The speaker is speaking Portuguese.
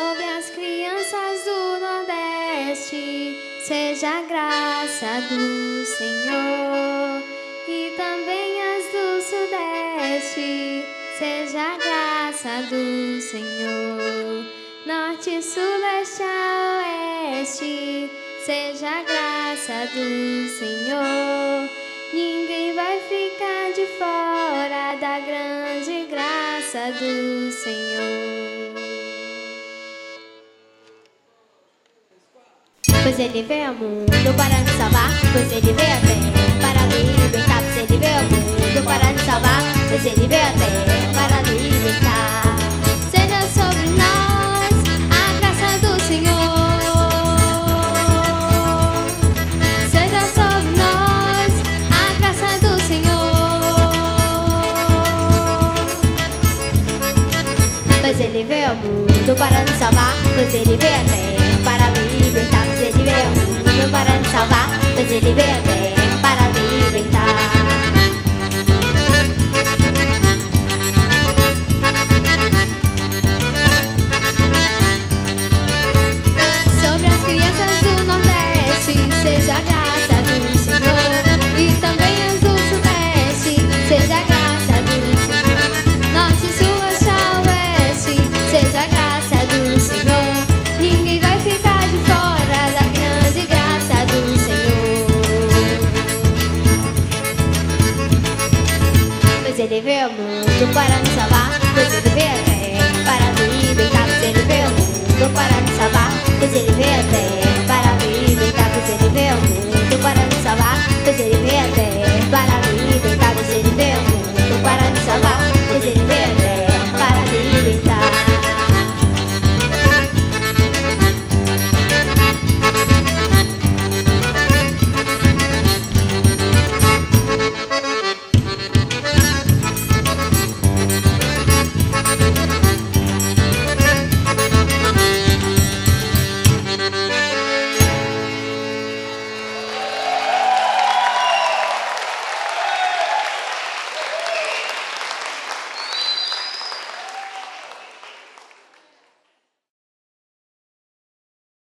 sobre as crianças do Nordeste, seja a graça do Senhor. E também as do Sudeste, seja a graça do Senhor. Norte, Sul, Leste a Oeste, seja a graça do Senhor. Ninguém vai ficar de fora da grande graça do Senhor. Pois ele veio ao mundo para nos salvar, pois ele veio à terra para nos libertar. Pois ele veio ao mundo para nos salvar, pois ele veio à terra para nos libertar. Seja sobre nós a graça do Senhor. Seja sobre nós a graça do Senhor. Pois ele veio ao mundo para nos salvar, pois ele veio à terra para nos libertar. Pois ele veio ao mundo para nos salvar, pois ele veio à terra para nos libertar. Sobre as crianças do Nordeste, seja a graça do Senhor. E também as do Sudeste, seja a graça do Senhor. Norte, Sul, Leste a Oeste, seja a graça do Senhor. Ninguém vai ficar de fora da grande graça do Senhor. Pois ele veio ao mundo para nos salvar,